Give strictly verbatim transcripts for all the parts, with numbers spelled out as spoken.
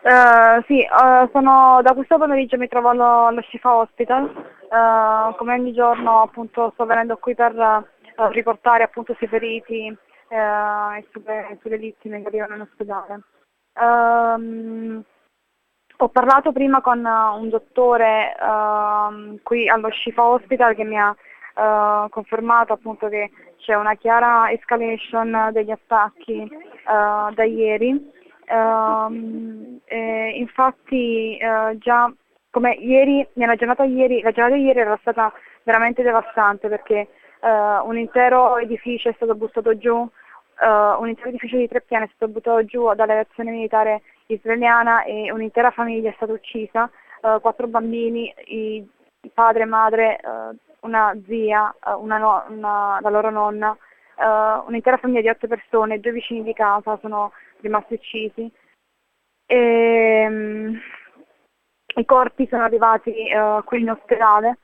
Uh, sì, uh, sono, da questo pomeriggio mi trovo allo, allo Shifa Hospital, uh, come ogni giorno appunto sto venendo qui per uh, riportare appunto sui feriti uh, e sulle, sulle vittime che arrivano in ospedale. Um, ho parlato prima con uh, un dottore uh, qui allo Shifa Hospital che mi ha uh, confermato appunto che c'è una chiara escalation degli attacchi uh, da ieri. Uh, eh, infatti uh, già come ieri, nella giornata ieri, la giornata di ieri era stata veramente devastante perché uh, un intero edificio è stato buttato giù, uh, un intero edificio di tre piani è stato buttato giù dall'aviazione militare israeliana e un'intera famiglia è stata uccisa, uh, quattro bambini, i, padre, madre, uh, una zia, uh, una no, una, la loro nonna, uh, un'intera famiglia di otto persone, due vicini di casa sono rimasti uccisi. E, um, i corpi sono arrivati uh, qui in ospedale,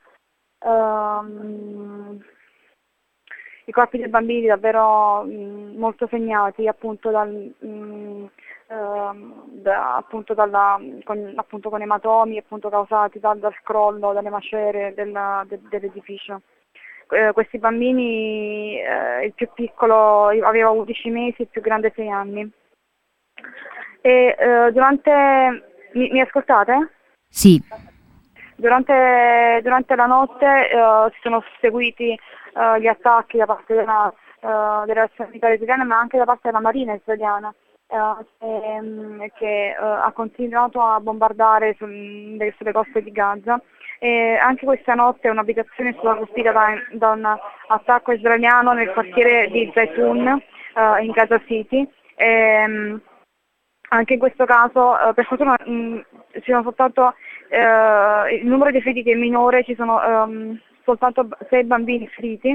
um, i corpi dei bambini davvero um, molto segnati appunto dal um, uh, da, appunto dalla, con, appunto con ematomi appunto causati dal, dal crollo, dalle macerie della, de, dell'edificio. Uh, questi bambini, uh, il più piccolo aveva undici mesi, il più grande sei anni. E uh, durante mi, mi ascoltate? Sì. Durante, durante la notte uh, si sono seguiti uh, gli attacchi da parte della, uh, delle azioni militari israeliane ma anche da parte della Marina israeliana uh, che, che uh, ha continuato a bombardare sul, sulle coste di Gaza. E anche questa notte un'abitazione è stata colpita da, da un attacco israeliano nel quartiere di Zaytun uh, in Gaza City. E, um, anche in questo caso, uh, per fortuna, mh, ci sono soltanto uh, il numero di feriti è minore, ci sono um, soltanto sei bambini feriti.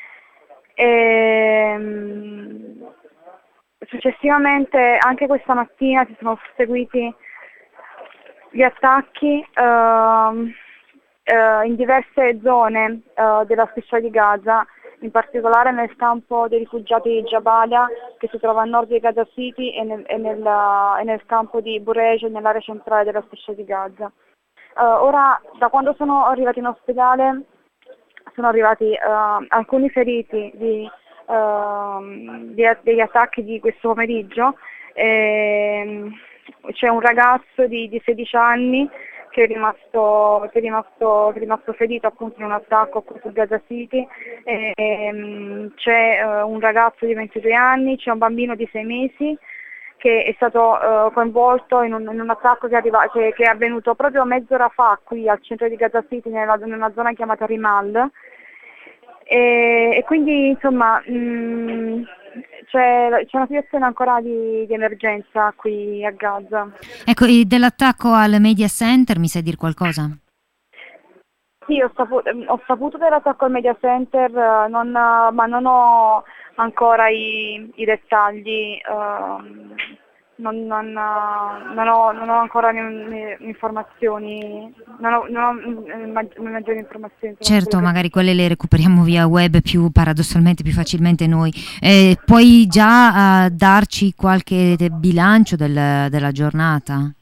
E, um, successivamente, anche questa mattina, si sono seguiti gli attacchi uh, uh, in diverse zone uh, della striscia di Gaza, in particolare nel campo dei rifugiati di Jabalia, che si trova a nord di Gaza City, e nel, e nel, e nel campo di Burej, nell'area centrale della striscia di Gaza. Uh, ora, da quando sono arrivati in ospedale, sono arrivati uh, alcuni feriti di, uh, di, degli attacchi di questo pomeriggio. E c'è un ragazzo di, di sedici anni che è rimasto, che è rimasto, che è rimasto ferito appunto in un attacco qui su Gaza City, e, e, c'è uh, un ragazzo di ventidue anni, c'è un bambino di sei mesi che è stato uh, coinvolto in un, in un attacco che, arriva, che, che è avvenuto proprio mezz'ora fa qui al centro di Gaza City, nella, in una zona chiamata Rimal. E, e quindi insomma mh, c'è, c'è una situazione ancora di, di emergenza qui a Gaza. Ecco, e dell'attacco al Media Center mi sai dire qualcosa? Sì, ho saputo, ho saputo dell'attacco al Media Center, non, ma non ho ancora i, i dettagli, uh, non, non, non, ho, non ho ancora informazioni, non ho, non ho maggiori informazioni. Certo, magari quelle le recuperiamo via web più paradossalmente, più facilmente noi. Eh, puoi già uh, darci qualche bilancio del, della giornata?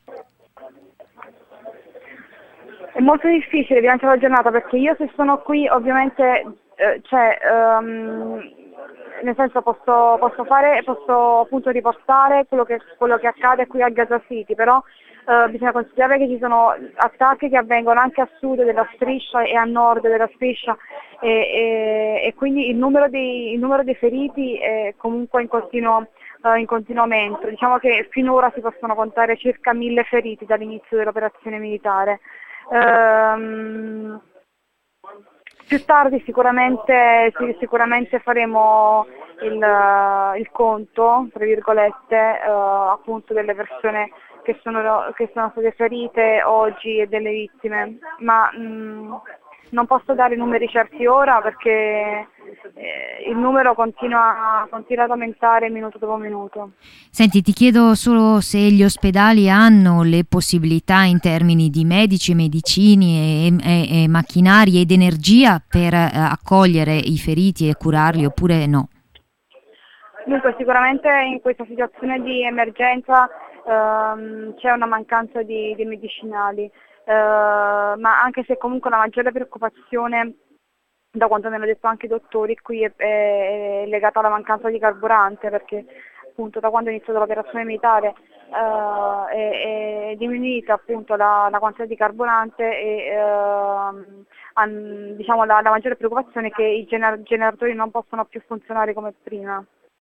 È molto difficile bilanciare la giornata perché io se sono qui ovviamente, eh, cioè, um, nel senso posso, posso fare, posso appunto riportare quello che, quello che accade qui a Gaza City, però uh, bisogna considerare che ci sono attacchi che avvengono anche a sud della striscia e a nord della striscia e, e, e quindi il numero, di, il numero dei feriti è comunque in continuo, uh, in continuo aumento. Diciamo che finora si possono contare circa mille feriti dall'inizio dell'operazione militare. Um, più tardi sicuramente, sì, sicuramente faremo il, il conto, tra virgolette, uh, appunto delle persone che sono, che sono state ferite oggi e delle vittime, ma mh, non posso dare numeri certi ora perché eh, il numero continua, continua ad aumentare minuto dopo minuto. Senti, ti chiedo solo se gli ospedali hanno le possibilità in termini di medici, medicini e, e, e macchinari ed energia per eh, accogliere i feriti e curarli oppure no? Dunque sicuramente in questa situazione di emergenza ehm, c'è una mancanza di, di medicinali, eh, ma anche se comunque la maggiore preoccupazione, da quanto mi hanno detto anche i dottori, qui è, è legata alla mancanza di carburante, perché appunto da quando è iniziata l'operazione militare eh, è, è diminuita appunto la, la quantità di carburante e ehm, han- diciamo la, la maggiore preoccupazione è che i gener- generatori non possono più funzionare come prima.